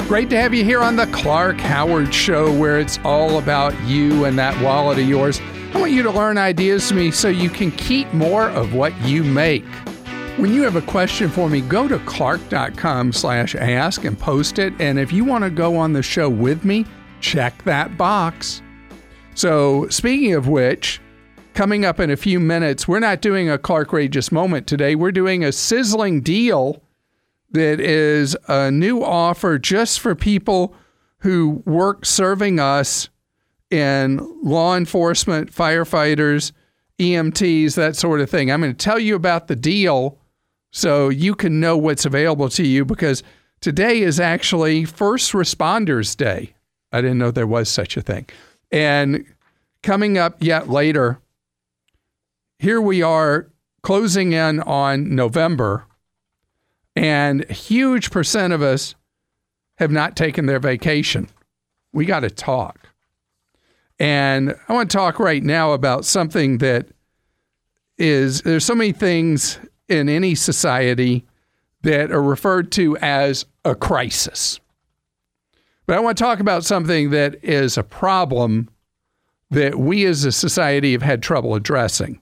Great to have you here on the Clark Howard Show, where it's all about you and that wallet of yours. I want you to learn ideas from me so you can keep more of what you make. When you have a question for me, go to clark.com/ask and post it. And if you want to go on the show with me, check that box. So speaking of which, coming up in a few minutes, we're not doing a Clarkrageous moment today. We're doing a sizzling deal that is a new offer just for people who work serving us in law enforcement, firefighters, EMTs, that sort of thing. I'm going to tell you about the deal so you can know what's available to you, because today is actually First Responders Day. I didn't know there was such a thing. And coming up yet later, here we are closing in on November, and a huge percent of us have not taken their vacation. We got to talk. And I want to talk right now about something that is, there's so many things in any society that are referred to as a crisis. But I want to talk about something that is a problem that we as a society have had trouble addressing.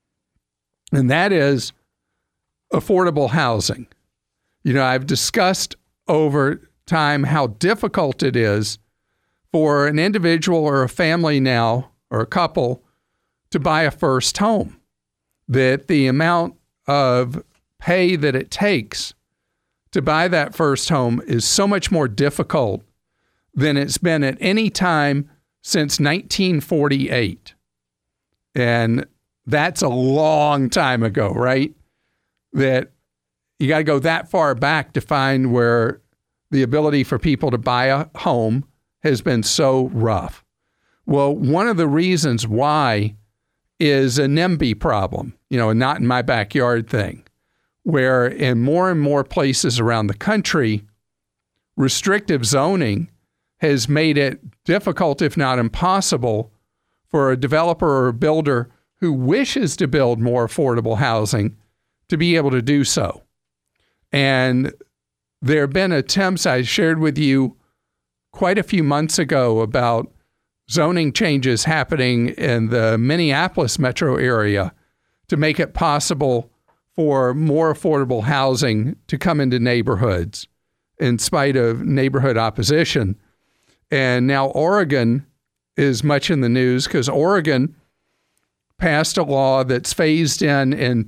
And that is affordable housing. You know, I've discussed over time how difficult it is for an individual or a family now, or a couple, to buy a first home. That the amount of pay that it takes to buy that first home is so much more difficult than it's been at any time since 1948. And that's a long time ago, right? That you got to go that far back to find where the ability for people to buy a home has been so rough. Well, one of the reasons why is a NIMBY problem, you know, a not in my backyard thing, where in more and more places around the country, restrictive zoning has made it difficult, if not impossible, for a developer or a builder who wishes to build more affordable housing to be able to do so. And there have been attempts, I shared with you quite a few months ago, about zoning changes happening in the Minneapolis metro area to make it possible for more affordable housing to come into neighborhoods in spite of neighborhood opposition. And now Oregon is much in the news because Oregon passed a law that's phased in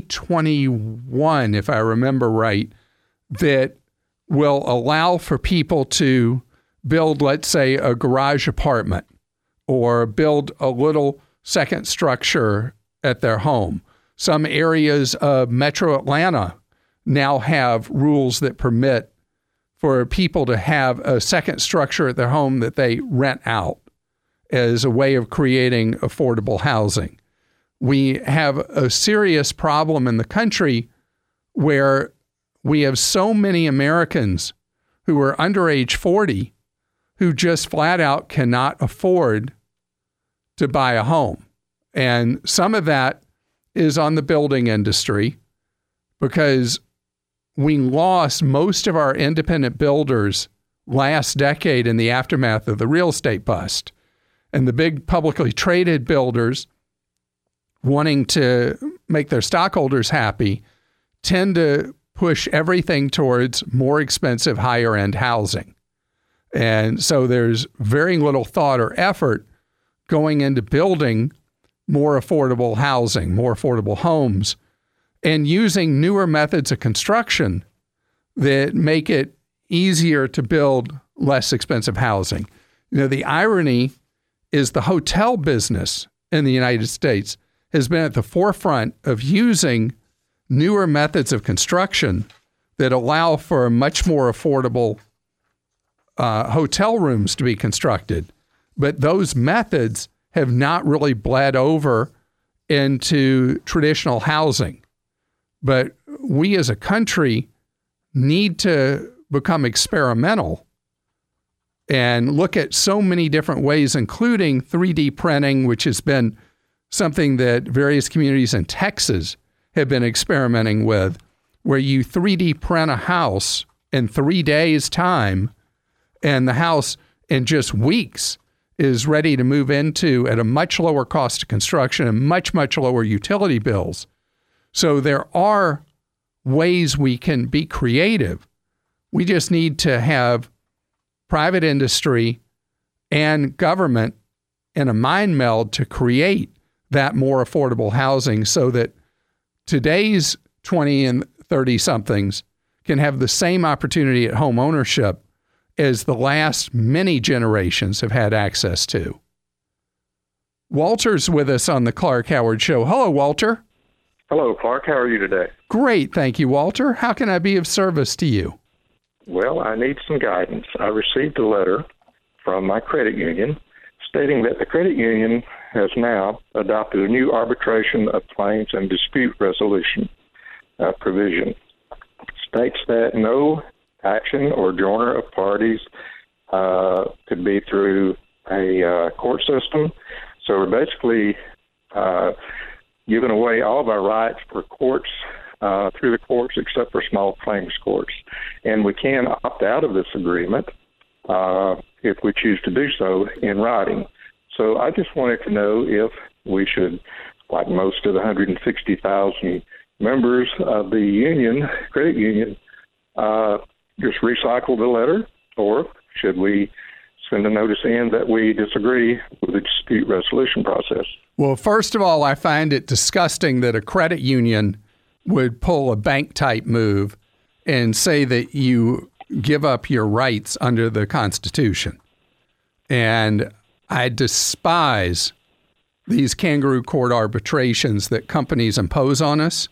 2021, if I remember right, that will allow for people to build, let's say, a garage apartment or build a little second structure at their home. Some areas of Metro Atlanta now have rules that permit for people to have a second structure at their home that they rent out as a way of creating affordable housing. We have a serious problem in the country where we have so many Americans who are under age 40 who just flat out cannot afford to buy a home. And some of that is on the building industry because we lost most of our independent builders last decade in the aftermath of the real estate bust. And the big publicly traded builders, wanting to make their stockholders happy, tend to push everything towards more expensive, higher end housing. And so there's very little thought or effort going into building more affordable housing, more affordable homes, and using newer methods of construction that make it easier to build less expensive housing. You know, the irony is the hotel business in the United States has been at the forefront of using newer methods of construction that allow for much more affordable hotel rooms to be constructed. But those methods have not really bled over into traditional housing. But we as a country need to become experimental and look at so many different ways, including 3D printing, which has been something that various communities in Texas have been experimenting with, where you 3D print a house in 3 days' time and the house in just weeks is ready to move into at a much lower cost of construction and much, much lower utility bills. So there are ways we can be creative. We just need to have private industry and government in a mind meld to create that more affordable housing so that today's 20 and 30 somethings can have the same opportunity at home ownership as the last many generations have had access to. Walter's with us on the Clark Howard Show. Hello, Walter. Hello, Clark. How are you today? Great. Thank you, Walter. How can I be of service to you? Well, I need some guidance. I received a letter from my credit union stating that the credit union has now adopted a new arbitration of claims and dispute resolution provision. States that no action or joiner of parties could be through a court system. So we're basically giving away all of our rights for courts through the courts except for small claims courts. And we can opt out of this agreement if we choose to do so in writing. So I just wanted to know if we should, like most of the 160,000 members of the union, credit union, just recycle the letter, or should we send a notice in that we disagree with the dispute resolution process? Well, first of all, I find it disgusting that a credit union would pull a bank-type move and say that you give up your rights under the Constitution. And I despise these kangaroo court arbitrations that companies impose on us.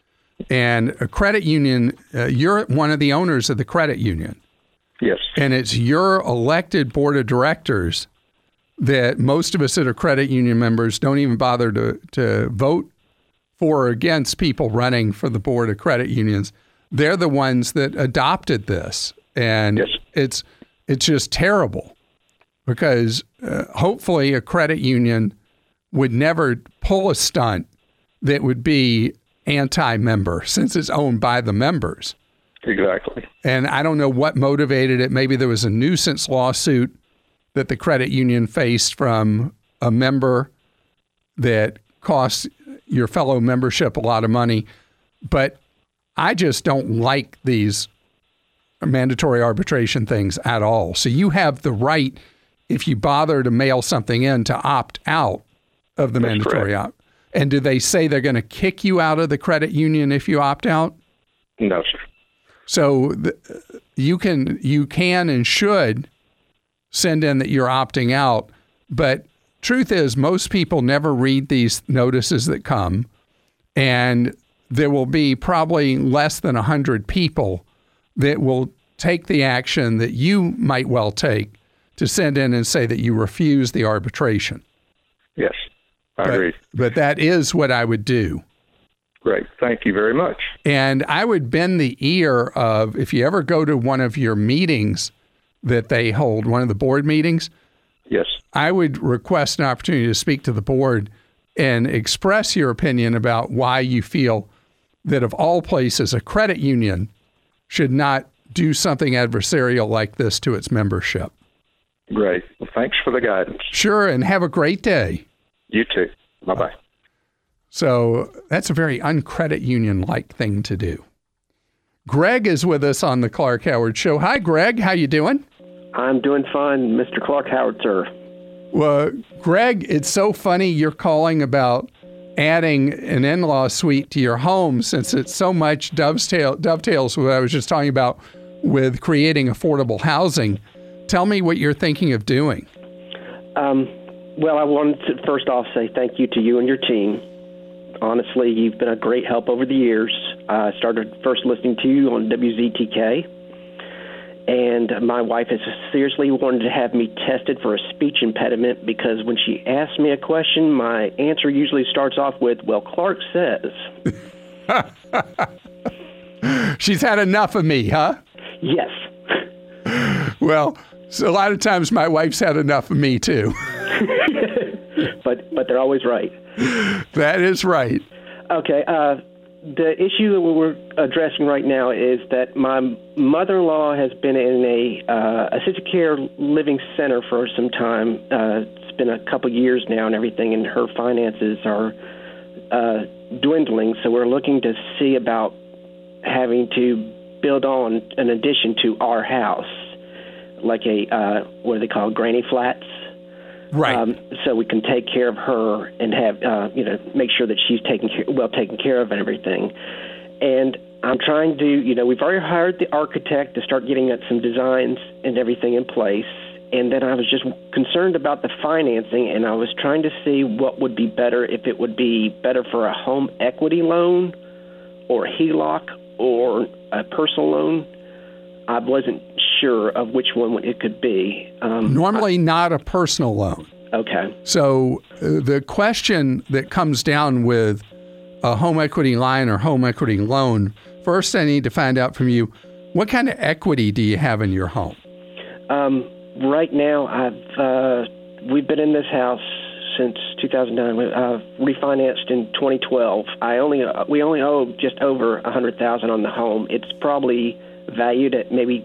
And a credit union, you're one of the owners of the credit union. Yes. And it's your elected board of directors that most of us that are credit union members don't even bother to vote for or against people running for the board of credit unions. They're the ones that adopted this. And yes. it's just terrible because hopefully a credit union would never pull a stunt that would be anti-member since it's owned by the members. Exactly. And I don't know what motivated it. Maybe there was a nuisance lawsuit that the credit union faced from a member that cost your fellow membership a lot of money. But I just don't like these mandatory arbitration things at all. So you have the right, if you bother to mail something in, to opt out of the mandatory opt. And do they say they're going to kick you out of the credit union if you opt out? No, sir. So you can and should send in that you're opting out. But truth is, most people never read these notices that come. And there will be probably less than 100 people that will take the action that you might well take to send in and say that you refuse the arbitration. Yes, I agree. But that is what I would do. Great. Thank you very much. And I would bend the ear of, if you ever go to one of your meetings that they hold, one of the board meetings, yes, I would request an opportunity to speak to the board and express your opinion about why you feel that of all places, a credit union should not do something adversarial like this to its membership. Great. Well, thanks for the guidance. Sure, and have a great day. You too. Bye-bye. So that's a very uncredit union-like thing to do. Greg is with us on the Clark Howard Show. Hi, Greg. How you doing? I'm doing fine, Mr. Clark Howard, sir. Well, Greg, it's so funny you're calling about adding an in-law suite to your home since it so much dovetails with what I was just talking about with creating affordable housing. Tell me what you're thinking of doing. Well, I wanted to first off say thank you to you and your team. Honestly, you've been a great help over the years. I started first listening to you on WZTK, and my wife has seriously wanted to have me tested for a speech impediment because when she asks me a question, my answer usually starts off with, well, Clark says. She's had enough of me, huh? Yes. Well, so a lot of times my wife's had enough of me, too. But they're always right. That is right. Okay. the issue that we're addressing right now is that my mother-in-law has been in a assisted care living center for some time. It's been a couple years now and everything, and her finances are dwindling. So we're looking to see about having to build on an addition to our house, like a what do they call granny flats? Right. So we can take care of her and have, make sure that she's taken care of and everything. And I'm trying to, we've already hired the architect to start getting some designs and everything in place. And then I was just concerned about the financing, and I was trying to see what would be better, if it would be better for a home equity loan or a HELOC or a personal loan. I wasn't sure of which one it could be. Normally not a personal loan. Okay. So the question that comes down with a home equity line or home equity loan, first I need to find out from you, what kind of equity do you have in your home? Right now, we've been in this house since 2009. I've refinanced in 2012. We only owe just over $100,000 on the home. It's probably valued at maybe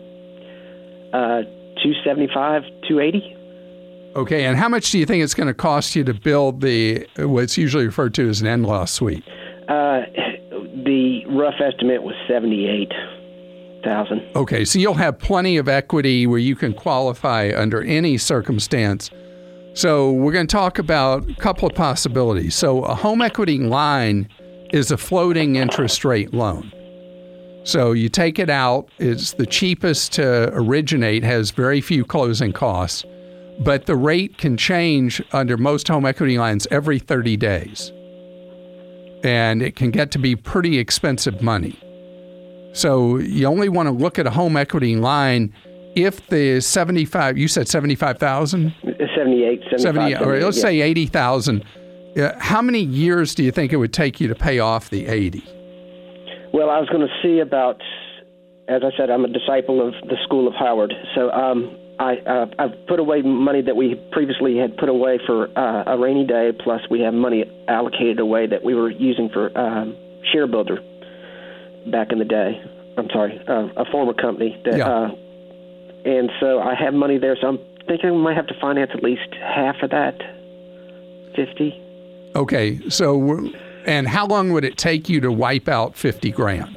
$275,000, $280,000. Okay, and how much do you think it's going to cost you to build what's usually referred to as an in-law suite? The rough estimate was $78,000. Okay, so you'll have plenty of equity where you can qualify under any circumstance. So we're going to talk about a couple of possibilities. So a home equity line is a floating interest rate loan. So you take it out, it's the cheapest to originate, has very few closing costs, but the rate can change under most home equity lines every 30 days. And it can get to be pretty expensive money. So you only want to look at a home equity line if the you said 75,000? 78, or let's say 80,000. How many years do you think it would take you to pay off the 80? Well, I was going to see about, as I said, I'm a disciple of the School of Howard. So I've put away money that we previously had put away for a rainy day, plus we have money allocated away that we were using for Share Builder back in the day. I'm sorry, a former company. And so I have money there, so I'm thinking I might have to finance at least half of that, 50. Okay, so... And how long would it take you to wipe out $50,000?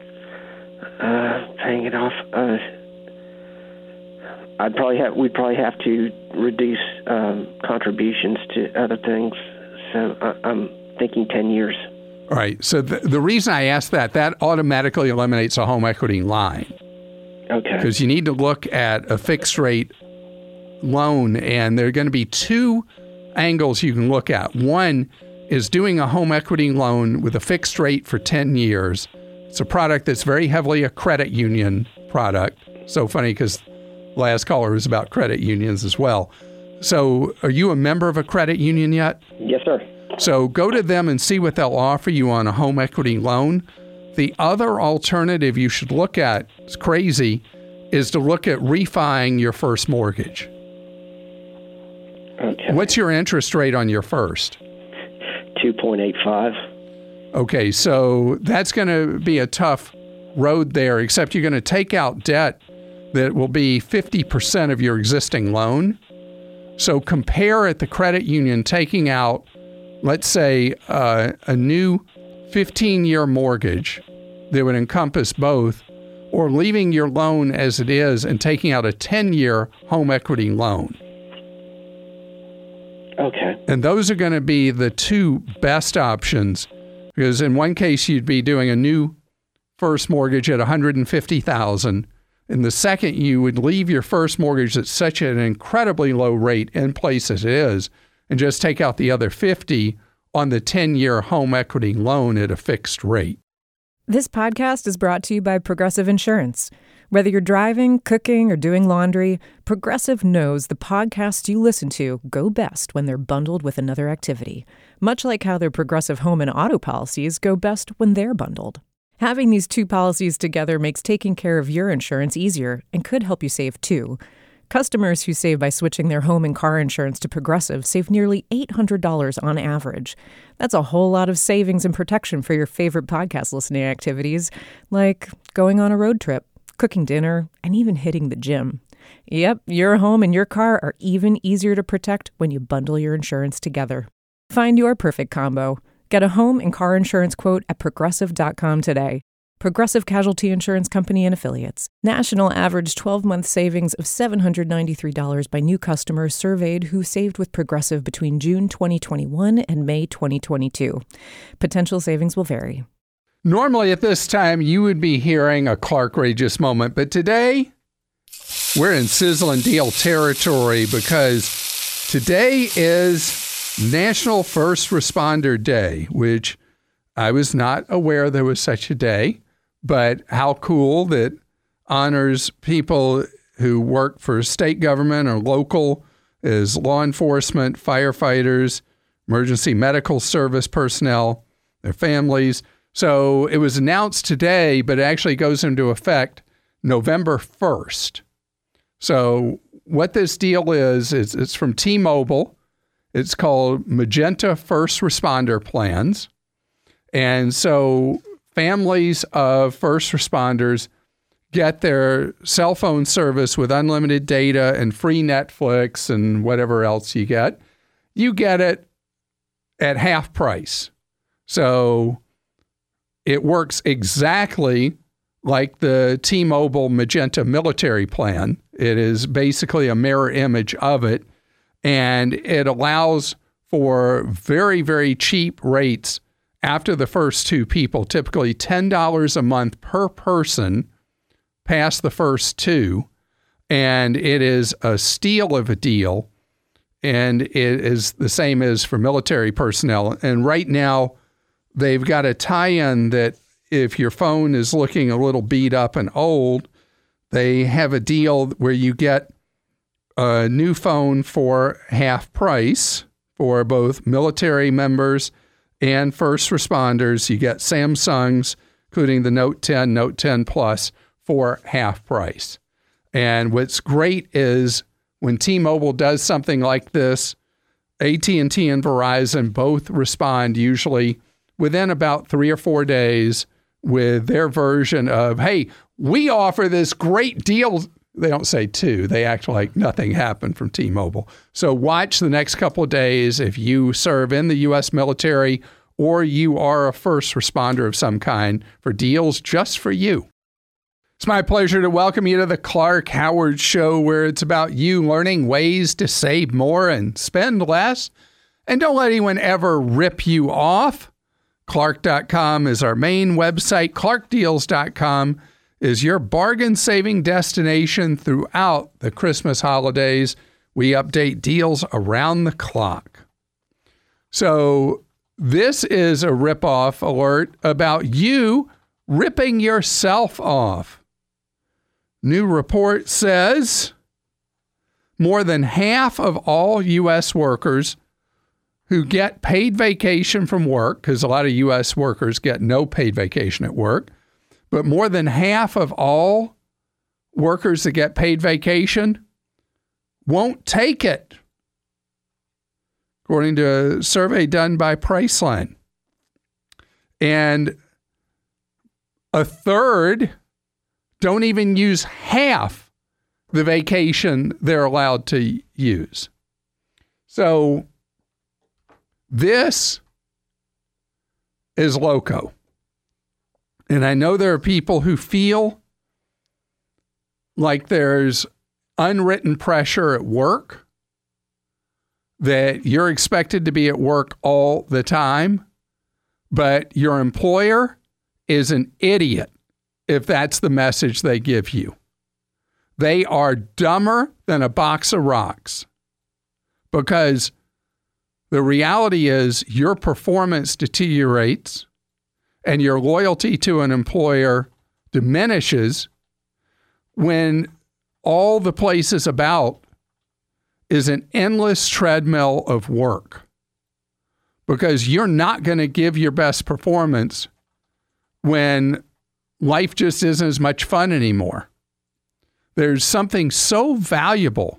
Paying it off. We'd probably have to reduce contributions to other things. So I'm thinking 10 years. All right. So the reason I asked that automatically eliminates a home equity line. Okay. Because you need to look at a fixed rate loan, and there are going to be two angles you can look at. One is doing a home equity loan with a fixed rate for 10 years. It's a product that's very heavily a credit union product. So funny because last caller was about credit unions as well. So are you a member of a credit union yet? Yes, sir. So go to them and see what they'll offer you on a home equity loan. The other alternative you should look at, it's crazy, is to look at refining your first mortgage. Okay. What's your interest rate on your first? 2.85. Okay, so that's going to be a tough road there, except you're going to take out debt that will be 50% of your existing loan. So compare at the credit union taking out, let's say, a new 15-year mortgage that would encompass both, or leaving your loan as it is and taking out a 10-year home equity loan. Okay. And those are going to be the two best options, because in one case you'd be doing a new first mortgage at $150,000. In the second, you would leave your first mortgage at such an incredibly low rate in place as it is, and just take out the other $50,000 on the 10-year home equity loan at a fixed rate. This podcast is brought to you by Progressive Insurance. Whether you're driving, cooking, or doing laundry, Progressive knows the podcasts you listen to go best when they're bundled with another activity, much like how their Progressive home and auto policies go best when they're bundled. Having these two policies together makes taking care of your insurance easier and could help you save too. Customers who save by switching their home and car insurance to Progressive save nearly $800 on average. That's a whole lot of savings and protection for your favorite podcast listening activities, like going on a road trip, cooking dinner, and even hitting the gym. Yep, your home and your car are even easier to protect when you bundle your insurance together. Find your perfect combo. Get a home and car insurance quote at Progressive.com today. Progressive Casualty Insurance Company and Affiliates. National average 12-month savings of $793 by new customers surveyed who saved with Progressive between June 2021 and May 2022. Potential savings will vary. Normally at this time, you would be hearing a Clark-rageous moment, but today we're in sizzle and deal territory because today is National First Responder Day, which I was not aware there was such a day. But how cool that honors people who work for state government or local as law enforcement, firefighters, emergency medical service personnel, their families. So it was announced today, but it actually goes into effect November 1st. So what this deal is it's from T-Mobile. It's called Magenta First Responder Plans. And so families of first responders get their cell phone service with unlimited data and free Netflix and whatever else you get. You get it at half price. So it works exactly like the T-Mobile Magenta military plan. It is basically a mirror image of it, and it allows for very, very cheap rates after the first two people, typically $10 a month per person past the first two. And it is a steal of a deal. And it is the same as for military personnel. And right now, they've got a tie-in that if your phone is looking a little beat up and old, they have a deal where you get a new phone for half price for both military members and first responders. You get Samsungs, including the Note 10, Note 10 Plus, for half price. And what's great is when T-Mobile does something like this, AT&T and Verizon both respond usually within about 3 or 4 days with their version of, hey, we offer this great deal. They don't say two. They act like nothing happened from T-Mobile. So watch the next couple of days if you serve in the U.S. military or you are a first responder of some kind for deals just for you. It's my pleasure to welcome you to the Clark Howard Show, where it's about you learning ways to save more and spend less. And don't let anyone ever rip you off. Clark.com is our main website. ClarkDeals.com is your bargain-saving destination throughout the Christmas holidays. We update deals around the clock. So this is a rip-off alert about you ripping yourself off. New report says more than half of all U.S. workers who get paid vacation from work, because a lot of U.S. workers get no paid vacation at work, but more than half of all workers that get paid vacation won't take it, according to a survey done by Priceline. And a third don't even use half the vacation they're allowed to use. So this is loco. And I know there are people who feel like there's unwritten pressure at work, that you're expected to be at work all the time, but your employer is an idiot if that's the message they give you. They are dumber than a box of rocks, because the reality is your performance deteriorates and your loyalty to an employer diminishes when all the place is about is an endless treadmill of work, because you're not going to give your best performance when life just isn't as much fun anymore. There's something so valuable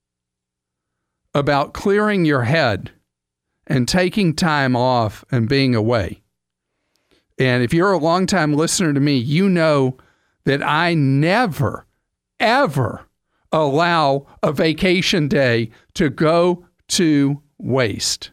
about clearing your head and taking time off and being away. And if you're a longtime listener to me, you know that I never, ever allow a vacation day to go to waste.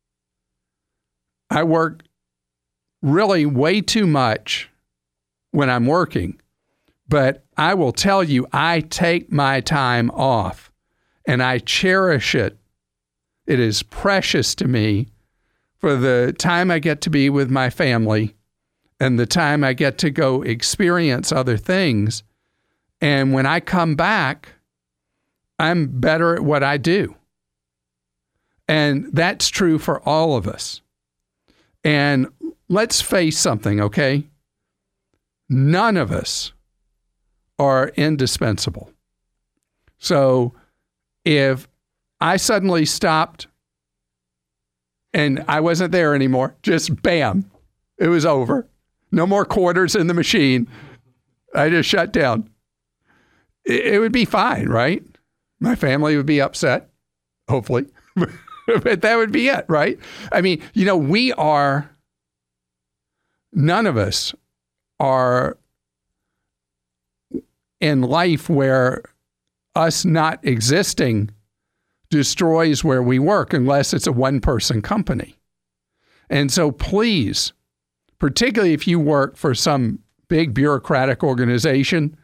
I work really way too much when I'm working, but I will tell you, I take my time off and I cherish it. It is precious to me for the time I get to be with my family and the time I get to go experience other things. And when I come back, I'm better at what I do. And that's true for all of us. And let's face something, okay? None of us are indispensable. So if I suddenly stopped and I wasn't there anymore, just bam, it was over. No more quarters in the machine. I just shut down. It would be fine, right? My family would be upset, hopefully. But that would be it, right? I mean, none of us are in life where us not existing destroys where we work unless it's a one-person company. And so please, particularly if you work for some big bureaucratic organization,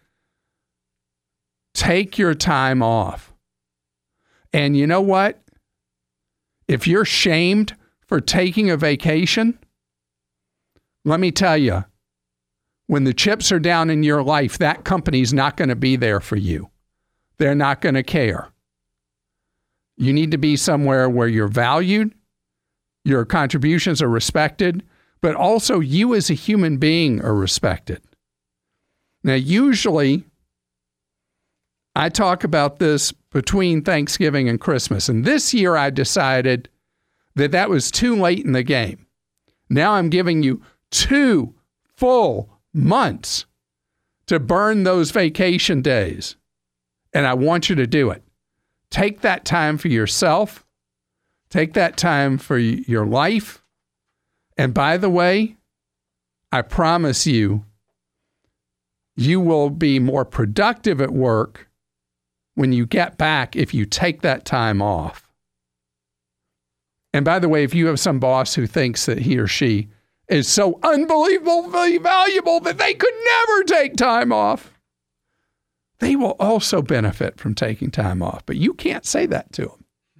take your time off. And you know what? If you're shamed for taking a vacation, let me tell you, when the chips are down in your life, that company's not going to be there for you. They're not going to care. You need to be somewhere where you're valued, your contributions are respected, but also you as a human being are respected. Now, usually, I talk about this between Thanksgiving and Christmas, and this year I decided that was too late in the game. Now I'm giving you 2 full months to burn those vacation days, and I want you to do it. Take that time for yourself. Take that time for your life. And by the way, I promise you, you will be more productive at work when you get back if you take that time off. And by the way, if you have some boss who thinks that he or she is so unbelievably valuable that they could never take time off, they will also benefit from taking time off. But you can't say that to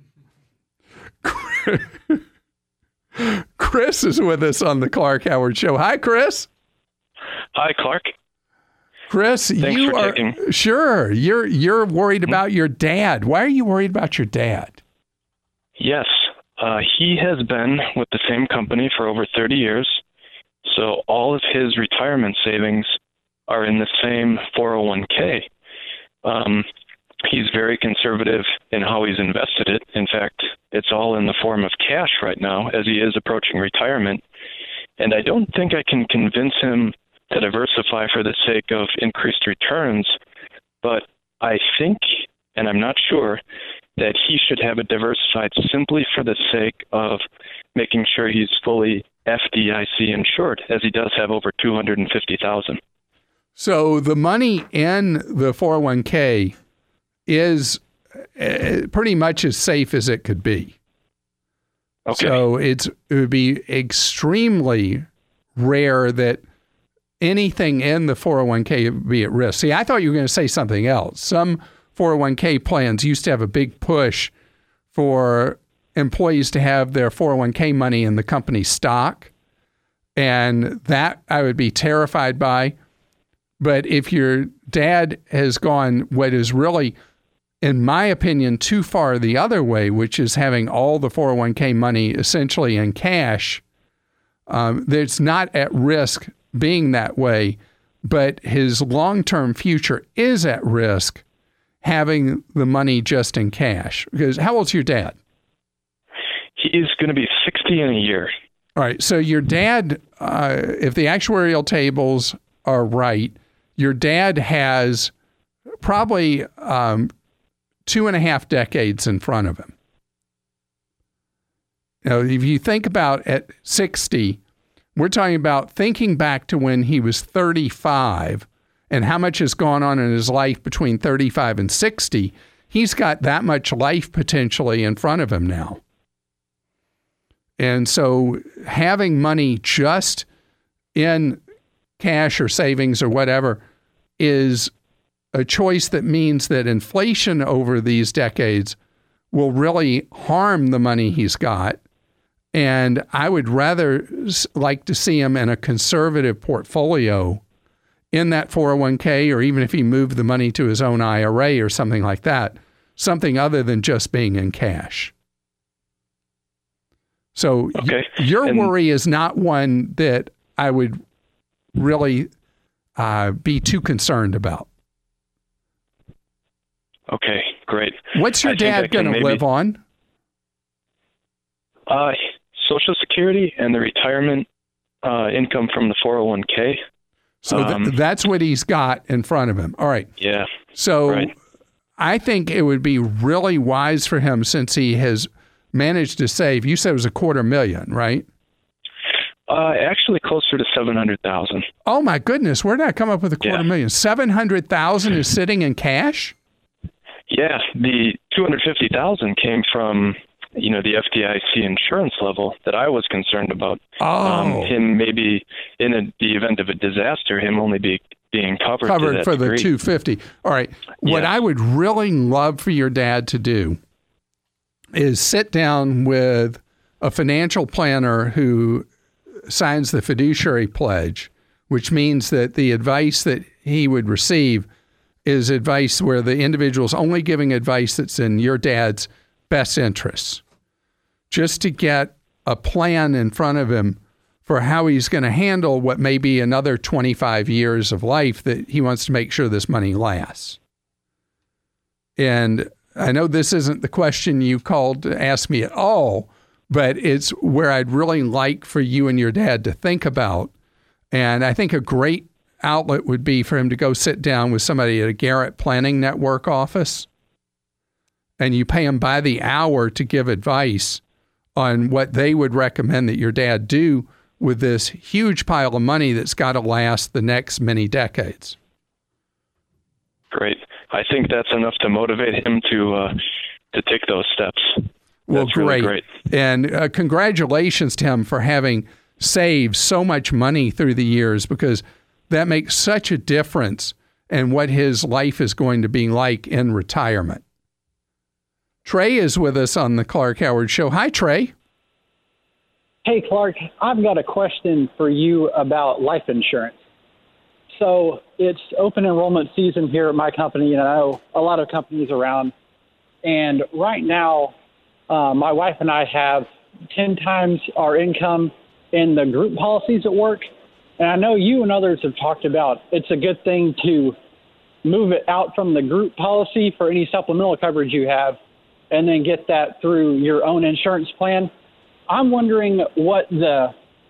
them. Chris is with us on the Clark Howard Show. Hi, Chris. Hi, Clark. Chris, sure. You're worried about your dad. Why are you worried about your dad? Yes, he has been with the same company for over 30 years. So all of his retirement savings are in the same 401k. He's very conservative in how he's invested it. In fact, it's all in the form of cash right now as he is approaching retirement. And I don't think I can convince him to diversify for the sake of increased returns, but I think, and I'm not sure, that he should have it diversified simply for the sake of making sure he's fully FDIC insured, as he does have over $250,000. So the money in the 401k is pretty much as safe as it could be. Okay. So it would be extremely rare that anything in the 401k would be at risk. See, I thought you were going to say something else. Some 401k plans used to have a big push for employees to have their 401k money in the company stock, and that I would be terrified by. But if your dad has gone what is really, in my opinion, too far the other way, which is having all the 401k money essentially in cash, that's not at risk being that way, but his long-term future is at risk having the money just in cash. Because how old's your dad? He is going to be 60 in a year. All right. So your dad, if the actuarial tables are right, your dad has probably 2.5 decades in front of him. If you think about at 60, we're talking about thinking back to when he was 35 and how much has gone on in his life between 35 and 60. He's got that much life potentially in front of him now. And so having money just in cash or savings or whatever is a choice that means that inflation over these decades will really harm the money he's got. And I would rather like to see him in a conservative portfolio in that 401k, or even if he moved the money to his own IRA or something like that, something other than just being in cash. So your worry is not one that I would really be too concerned about. Okay, great. What's your dad going to live on? Social Security and the retirement income from the 401k. So that's what he's got in front of him. All right. Yeah. So I think it would be really wise for him, since he has managed to save, you said it was $250,000, right? Actually closer to 700,000. Oh my goodness. Where did I come up with $250,000? 700,000 is sitting in cash? Yeah. The 250,000 came from, the FDIC insurance level that I was concerned about. Him maybe in the event of a disaster, him only being covered for the 250. All right. Yeah. What I would really love for your dad to do is sit down with a financial planner who signs the fiduciary pledge, which means that the advice that he would receive is advice where the individual's only giving advice that's in your dad's best interests, just to get a plan in front of him for how he's going to handle what may be another 25 years of life that he wants to make sure this money lasts. And I know this isn't the question you called to ask me at all, but it's where I'd really like for you and your dad to think about. And I think a great outlet would be for him to go sit down with somebody at a Garrett Planning Network office, and you pay them by the hour to give advice on what they would recommend that your dad do with this huge pile of money that's got to last the next many decades. Great. I think that's enough to motivate him to take those steps. Well, that's really great. And congratulations to him for having saved so much money through the years, because that makes such a difference in what his life is going to be like in retirement. Trey is with us on the Clark Howard Show. Hi, Trey. Hey, Clark. I've got a question for you about life insurance. So it's open enrollment season here at my company, and I know a lot of companies around. And right now, my wife and I have 10 times our income in the group policies at work. And I know you and others have talked about it's a good thing to move it out from the group policy for any supplemental coverage you have, and then get that through your own insurance plan. I'm wondering what the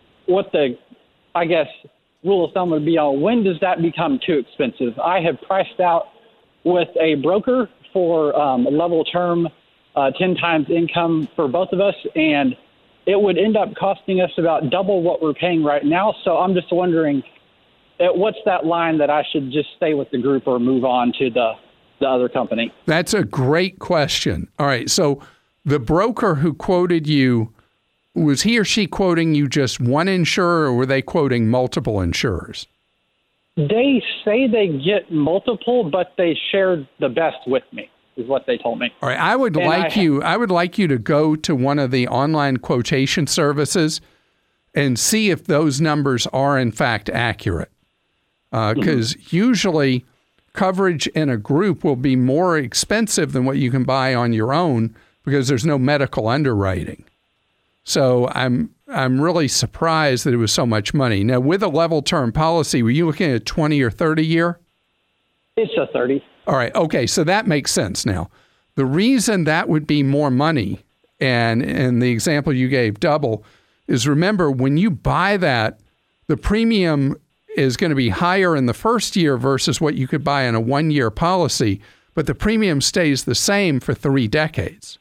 I guess rule of thumb would be on when does that become too expensive. I have priced out with a broker for a level term, 10 times income for both of us, and it would end up costing us about double what we're paying right now. So I'm just wondering, what's that line that I should just stay with the group or move on to the other company? That's a great question. All right. So the broker who quoted you, was he or she quoting you just one insurer, or were they quoting multiple insurers? They say they get multiple, but they shared the best with me, is what they told me. All right. I would like you to go to one of the online quotation services and see if those numbers are in fact accurate. Because usually coverage in a group will be more expensive than what you can buy on your own, because there's no medical underwriting. So I'm really surprised that it was so much money. Now, with a level term policy, were you looking at 20 or 30 year? It's a 30. All right. Okay. So that makes sense now. The reason that would be more money, and in the example you gave, double, is remember when you buy that, the premium is going to be higher in the first year versus what you could buy in a 1-year policy, but the premium stays the same for 3 decades.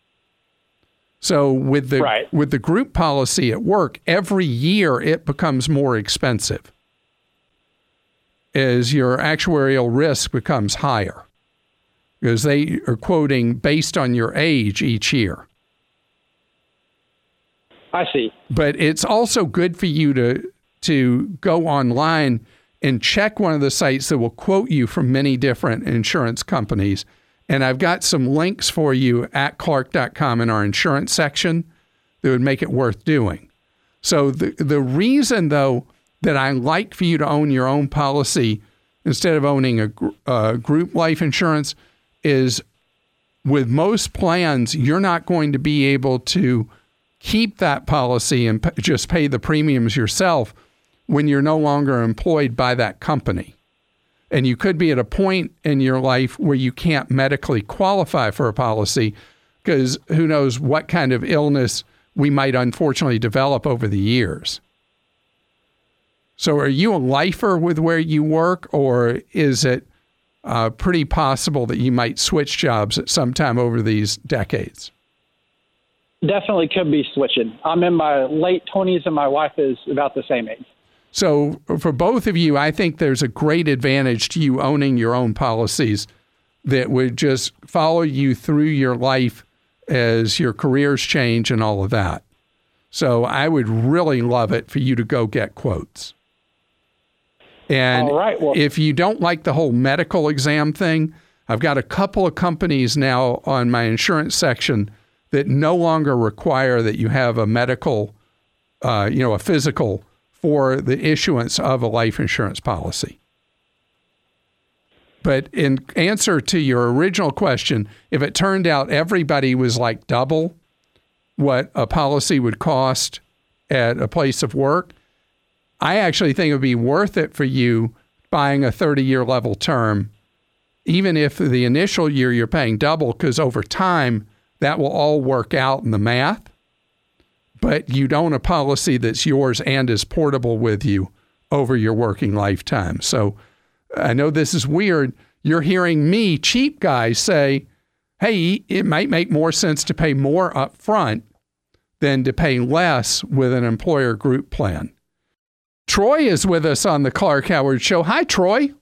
So with the group policy at work, every year it becomes more expensive as your actuarial risk becomes higher, because they are quoting based on your age each year. I see. But it's also good for you to go online and check one of the sites that will quote you from many different insurance companies. And I've got some links for you at Clark.com in our insurance section that would make it worth doing. So the reason, though, that I like for you to own your own policy instead of owning a group life insurance is with most plans, you're not going to be able to keep that policy and just pay the premiums yourself when you're no longer employed by that company. And you could be at a point in your life where you can't medically qualify for a policy because who knows what kind of illness we might unfortunately develop over the years. So are you a lifer with where you work, or is it pretty possible that you might switch jobs at some time over these decades? Definitely could be switching. I'm in my late 20s and my wife is about the same age. So for both of you, I think there's a great advantage to you owning your own policies that would just follow you through your life as your careers change and all of that. So I would really love it for you to go get quotes. And all right, well, if you don't like the whole medical exam thing, I've got a couple of companies now on my insurance section that no longer require that you have a medical, a physical for the issuance of a life insurance policy. But in answer to your original question, if it turned out everybody was like double what a policy would cost at a place of work, I actually think it would be worth it for you buying a 30-year level term, even if the initial year you're paying double, because over time that will all work out in the math. But you don't own a policy that's yours and is portable with you over your working lifetime. So I know this is weird. You're hearing me, cheap guy, say, hey, it might make more sense to pay more up front than to pay less with an employer group plan. Troy is with us on the Clark Howard Show. Hi, Troy.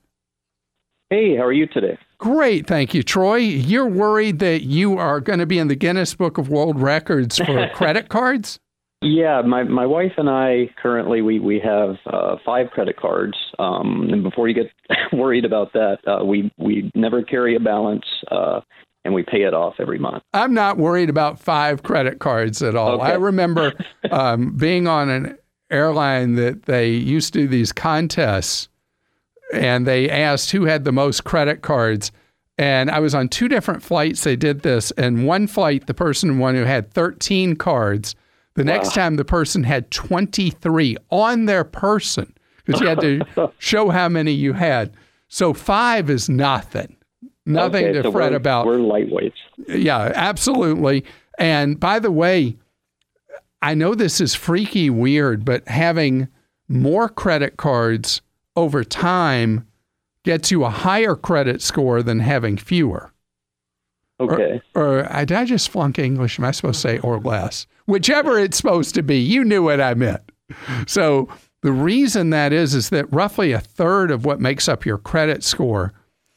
Hey, how are you today? Great, thank you, Troy. You're worried that you are going to be in the Guinness Book of World Records for credit cards? Yeah, my wife and I currently, we have 5 credit cards. And before you get worried about that, we never carry a balance and we pay it off every month. I'm not worried about 5 credit cards at all. Okay. I remember being on an airline that they used to do these contests, and they asked who had the most credit cards. And I was on 2 different flights. They did this. And one flight, the person won who had 13 cards. The next time the person had 23 on their person, because you had to show how many you had. So 5 is nothing to fret about. We're lightweights. Yeah, absolutely. And by the way, I know this is freaky weird, but having more credit cards over time gets you a higher credit score than having fewer. Okay. Or did I just flunk English? Am I supposed to say or less? Whichever it's supposed to be. You knew what I meant. So the reason that is that roughly a third of what makes up your credit score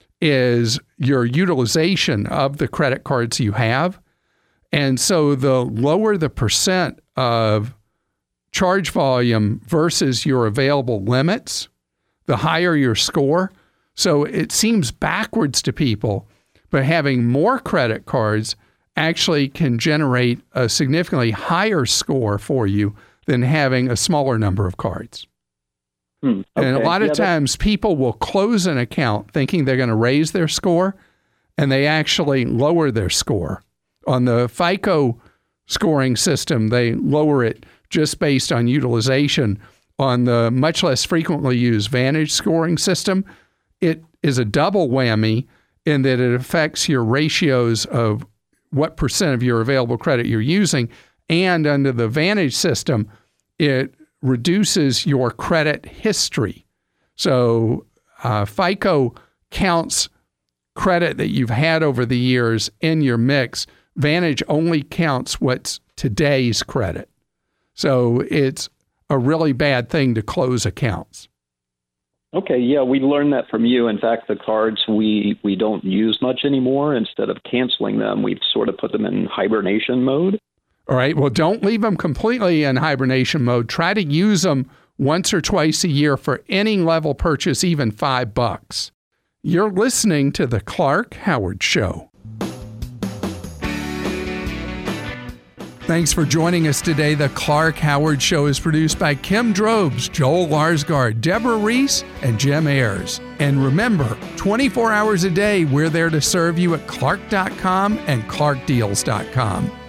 is your utilization of the credit cards you have. And so the lower the percent of charge volume versus your available limits, the higher your score. So it seems backwards to people, but having more credit cards actually can generate a significantly higher score for you than having a smaller number of cards. Okay. And a lot of times people will close an account thinking they're going to raise their score, and they actually lower their score. On the FICO scoring system, they lower it just based on utilization. On the much less frequently used Vantage scoring system, it is a double whammy in that it affects your ratios of what percent of your available credit you're using. And under the Vantage system, it reduces your credit history. So FICO counts credit that you've had over the years in your mix. Vantage only counts what's today's credit. So it's a really bad thing to close accounts. Okay, yeah, we learned that from you. In fact, the cards we don't use much anymore. Instead of canceling them, we've sort of put them in hibernation mode. All right, well, don't leave them completely in hibernation mode. Try to use them once or twice a year for any level purchase, even $5. You're listening to The Clark Howard Show. Thanks for joining us today. The Clark Howard Show is produced by Kim Drobes, Joel Larsgaard, Deborah Reese, and Jim Ayers. And remember, 24 hours a day, we're there to serve you at Clark.com and ClarkDeals.com.